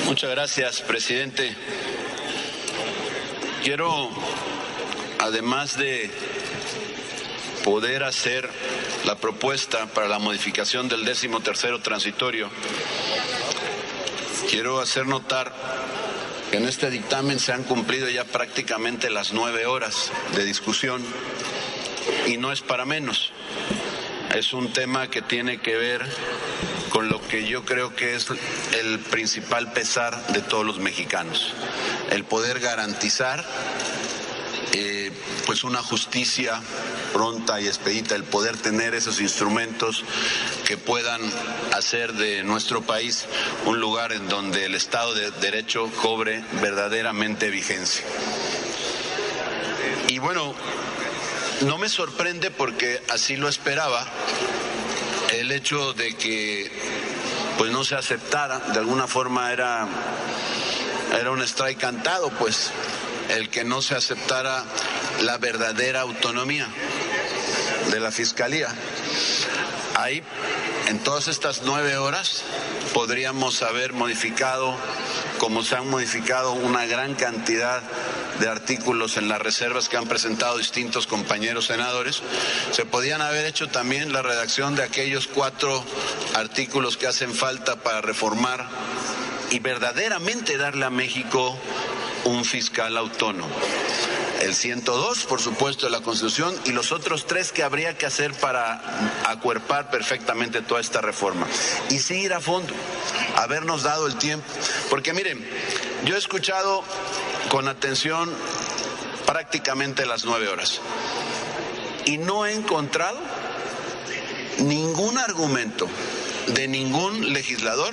Muchas gracias, presidente. Quiero, además de poder hacer la propuesta para la modificación del 13º transitorio, quiero hacer notar que en este dictamen se han cumplido ya prácticamente las 9 horas de discusión y no es para menos. Es un tema que tiene que ver con lo que yo creo que es el principal pesar de todos los mexicanos, el poder garantizar pues una justicia pronta y expedita, el poder tener esos instrumentos que puedan hacer de nuestro país un lugar en donde el Estado de Derecho cobre verdaderamente vigencia. Y bueno, no me sorprende porque así lo esperaba el hecho de que pues no se aceptara, de alguna forma era un strike cantado, pues el que no se aceptara la verdadera autonomía de la Fiscalía. Ahí, en todas estas 9 horas, podríamos haber modificado, como se han modificado una gran cantidad de artículos en las reservas que han presentado distintos compañeros senadores. Se podían haber hecho también la redacción de aquellos 4 artículos que hacen falta para reformar y verdaderamente darle a México un fiscal autónomo. El 102, por supuesto, de la Constitución, y los otros 3 que habría que hacer para acuerpar perfectamente toda esta reforma. Y sí ir a fondo, habernos dado el tiempo. Porque miren, yo he escuchado con atención prácticamente las 9 horas y no he encontrado ningún argumento de ningún legislador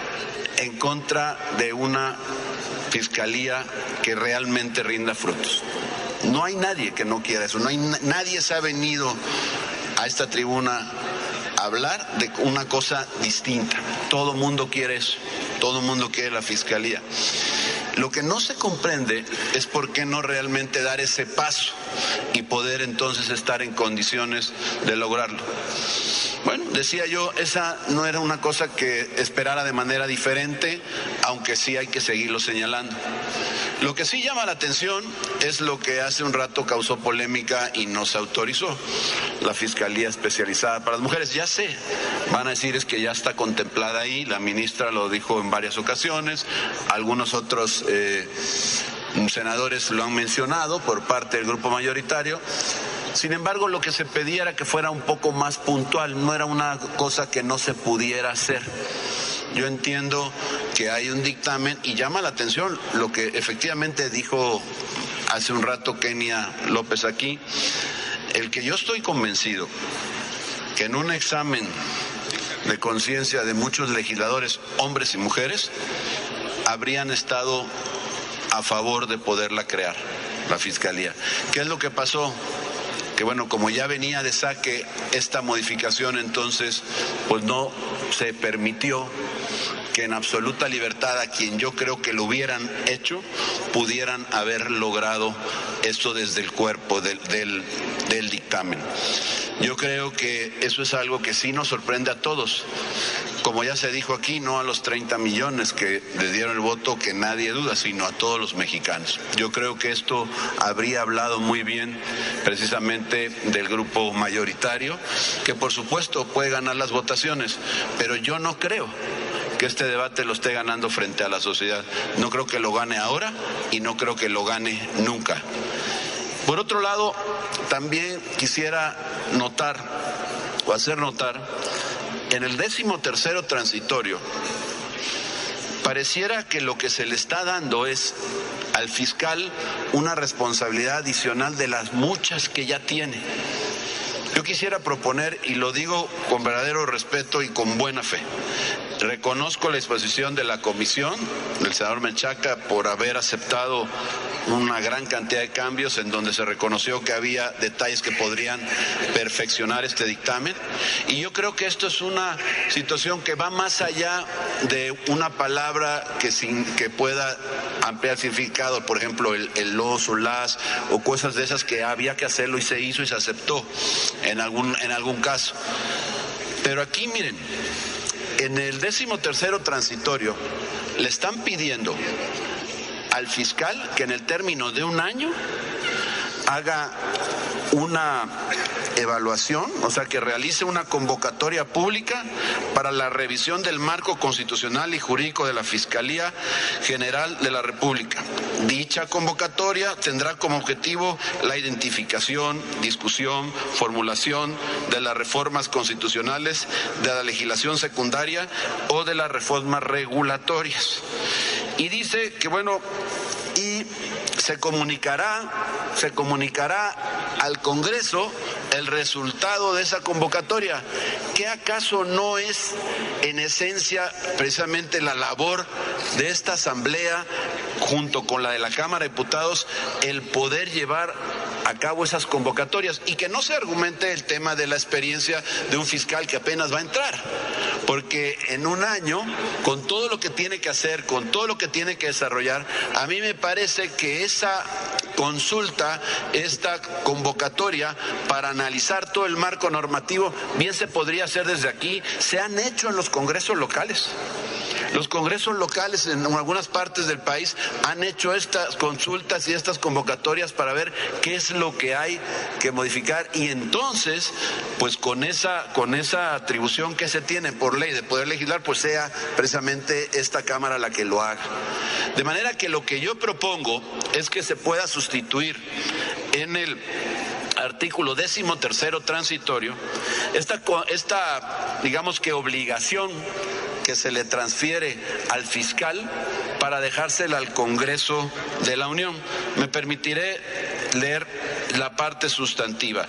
en contra de una fiscalía que realmente rinda frutos. No hay nadie que no quiera eso, nadie se ha venido a esta tribuna a hablar de una cosa distinta. Todo mundo quiere eso, todo mundo quiere la fiscalía. Lo que no se comprende es por qué no realmente dar ese paso y poder entonces estar en condiciones de lograrlo. Bueno, decía yo, esa no era una cosa que esperara de manera diferente, aunque sí hay que seguirlo señalando. Lo que sí llama la atención es lo que hace un rato causó polémica y no se autorizó, la Fiscalía Especializada para las Mujeres. Ya sé, van a decir es que ya está contemplada ahí, la ministra lo dijo en varias ocasiones, algunos otros senadores lo han mencionado por parte del grupo mayoritario. Sin embargo, lo que se pedía era que fuera un poco más puntual, no era una cosa que no se pudiera hacer. Yo entiendo que hay un dictamen y llama la atención lo que efectivamente dijo hace un rato Kenia López aquí, el que yo estoy convencido que en un examen de conciencia de muchos legisladores, hombres y mujeres, habrían estado a favor de poderla crear, la Fiscalía. ¿Qué es lo que pasó? Que bueno, como ya venía de saque esta modificación, entonces pues no se permitió que en absoluta libertad a quien yo creo que lo hubieran hecho pudieran haber logrado esto desde el cuerpo del dictamen. Yo creo que eso es algo que sí nos sorprende a todos. Como ya se dijo aquí, no a los 30 millones que le dieron el voto, que nadie duda, sino a todos los mexicanos. Yo creo que esto habría hablado muy bien precisamente del grupo mayoritario, que por supuesto puede ganar las votaciones, pero yo no creo que este debate lo esté ganando frente a la sociedad. No creo que lo gane ahora y no creo que lo gane nunca. Por otro lado, también quisiera notar o hacer notar, en el 13º transitorio, pareciera que lo que se le está dando es al fiscal una responsabilidad adicional de las muchas que ya tiene. Yo quisiera proponer, y lo digo con verdadero respeto y con buena fe, reconozco la disposición de la comisión, del senador Menchaca, por haber aceptado una gran cantidad de cambios en donde se reconoció que había detalles que podrían perfeccionar este dictamen. Y yo creo que esto es una situación que va más allá de una palabra que pueda ampliar significado, por ejemplo, el los o las, o cosas de esas que había que hacerlo y se hizo y se aceptó en algún caso. Pero aquí, miren, en el 13º transitorio, le están pidiendo al fiscal que en el término de un año haga una evaluación, o sea, que realice una convocatoria pública para la revisión del marco constitucional y jurídico de la Fiscalía General de la República. Dicha convocatoria tendrá como objetivo la identificación, discusión, formulación de las reformas constitucionales, de la legislación secundaria o de las reformas regulatorias. Y dice que, bueno, y se comunicará al Congreso el resultado de esa convocatoria. ¿Qué acaso no es en esencia precisamente la labor de esta Asamblea junto con la de la Cámara de Diputados el poder llevar a cabo esas convocatorias y que no se argumente el tema de la experiencia de un fiscal que apenas va a entrar? Porque en un año, con todo lo que tiene que hacer, con todo lo que tiene que desarrollar, a mí me parece que esa consulta, esta convocatoria para analizar todo el marco normativo, bien se podría hacer desde aquí. Se han hecho en los congresos locales. Los congresos locales en algunas partes del país han hecho estas consultas y estas convocatorias para ver qué es lo que hay que modificar, y entonces, pues con esa atribución que se tiene por ley de poder legislar, pues sea precisamente esta Cámara la que lo haga. De manera que lo que yo propongo es que se pueda sustituir en el artículo 13º transitorio esta digamos que obligación que se le transfiere al fiscal para dejársela al Congreso de la Unión. Me permitiré leer la parte sustantiva.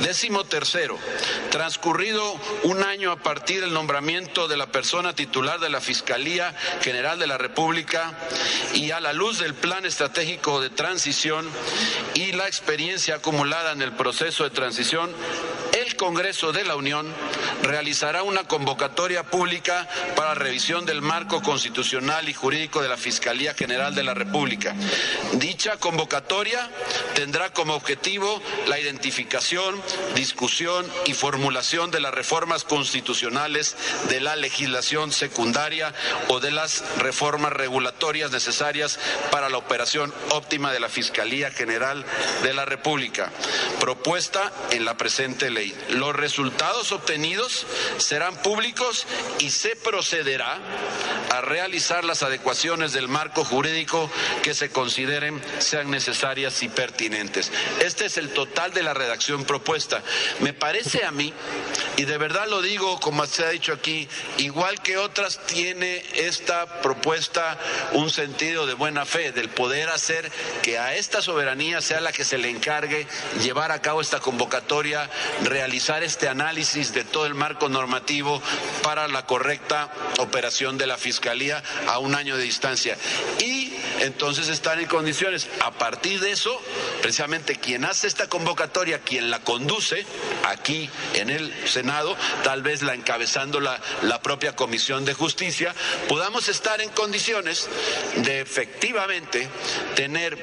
13º, transcurrido un año a partir del nombramiento de la persona titular de la Fiscalía General de la República y a la luz del Plan Estratégico de Transición y la experiencia acumulada en el proceso de transición, el Congreso de la Unión realizará una convocatoria pública para revisión del marco constitucional y jurídico de la Fiscalía General de la República. Dicha convocatoria tendrá como objetivo la identificación, discusión y formulación de las reformas constitucionales, de la legislación secundaria o de las reformas regulatorias necesarias para la operación óptima de la Fiscalía General de la República, propuesta en la presente ley. Los resultados obtenidos serán públicos y se procederá a realizar las adecuaciones del marco jurídico que se consideren sean necesarias y pertinentes. Este es el total de la redacción propuesta. Me parece a mí, y de verdad lo digo como se ha dicho aquí, igual que otras, tiene esta propuesta un sentido de buena fe, del poder hacer que a esta soberanía sea la que se le encargue llevar a cabo esta convocatoria, realizar este análisis de todo el marco normativo para la correcta operación de la Fiscalía a un año de distancia. Y entonces están en condiciones, a partir de eso, precisamente quien hace esta convocatoria, quien la conduce aquí en el Senado, tal vez la encabezando la propia Comisión de Justicia, podamos estar en condiciones de efectivamente tener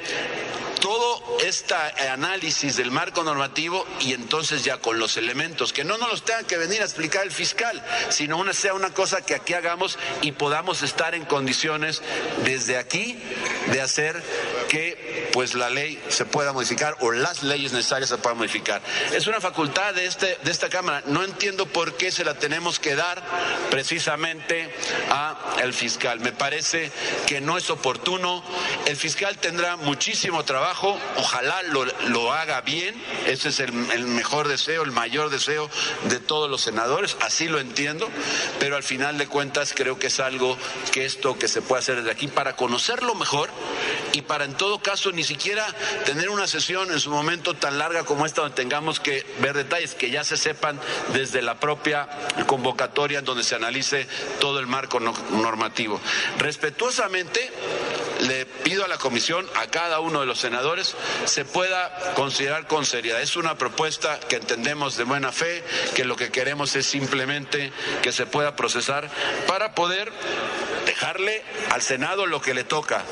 todo este análisis del marco normativo y entonces ya con los elementos, que no nos los tenga que venir a explicar el fiscal, sino sea una cosa que aquí hagamos y podamos estar en condiciones desde aquí de hacer que pues la ley se pueda modificar o las leyes necesarias se puedan modificar. Es una facultad de esta Cámara. No entiendo por qué se la tenemos que dar precisamente al fiscal. Me parece que no es oportuno. El fiscal tendrá muchísimo trabajo, ojalá lo haga bien. Ese es el mejor deseo, el mayor deseo de todos los senadores, así lo entiendo, pero al final de cuentas creo que es algo que se puede hacer desde aquí para conocerlo mejor y para en todo caso ni siquiera tener una sesión en su momento tan larga como esta donde tengamos que ver detalles, que ya se sepan desde la propia convocatoria donde se analice todo el marco normativo. Respetuosamente le pido a la comisión, a cada uno de los senadores, se pueda considerar con seriedad. Es una propuesta que entendemos de buena fe, que lo que queremos es simplemente que se pueda procesar para poder dejarle al Senado lo que le toca,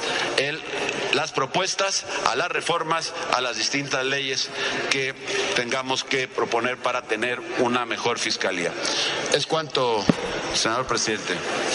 las propuestas a las reformas, a las distintas leyes que tengamos que proponer para tener una mejor fiscalía. Es cuanto, senador presidente.